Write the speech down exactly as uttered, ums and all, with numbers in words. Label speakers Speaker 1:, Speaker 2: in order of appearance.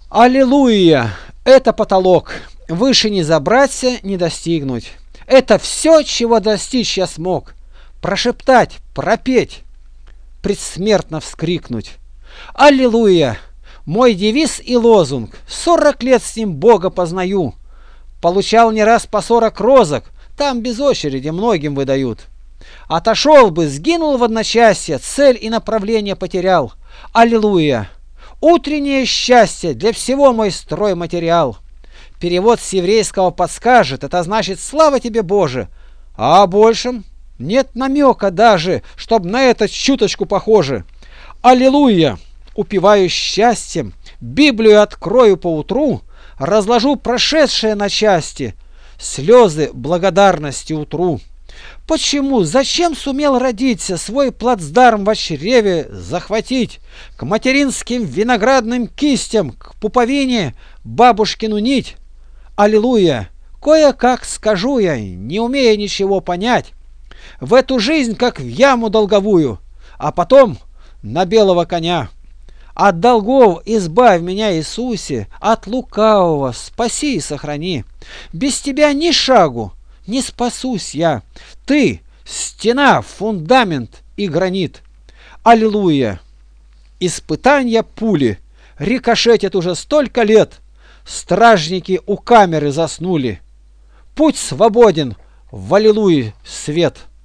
Speaker 1: Аллилуйя! Это потолок. Выше не забраться, не достигнуть. Это все, чего достичь я смог. Прошептать, пропеть, предсмертно вскрикнуть. Аллилуйя! Мой девиз и лозунг. Сорок лет с ним Бога познаю. Получал не раз по сорок розок. Там без очереди многим выдают. Отошел бы, сгинул в одночасье, цель и направление потерял. Аллилуйя! Утреннее счастье для всего мой стройматериал. Перевод с еврейского подскажет, это значит «Слава тебе, Боже!» А о большем нет намека даже, чтоб на это чуточку похоже. Аллилуйя! Упиваюсь счастьем, Библию открою поутру, разложу прошедшее на части, слезы благодарности утру. Почему, зачем сумел родиться, свой плацдарм в чреве захватить, к материнским виноградным кистям, к пуповине бабушкину нить? Аллилуйя! Кое-как скажу я, не умея ничего понять, в эту жизнь, как в яму долговую, а потом на белого коня. От долгов избавь меня, Иисусе, от лукавого спаси и сохрани. Без тебя ни шагу не спасусь я. Ты — стена, фундамент и гранит. Аллилуйя! Испытания пули рикошетят уже столько лет. Стражники у камеры заснули. Путь свободен, в аллилуйя свет.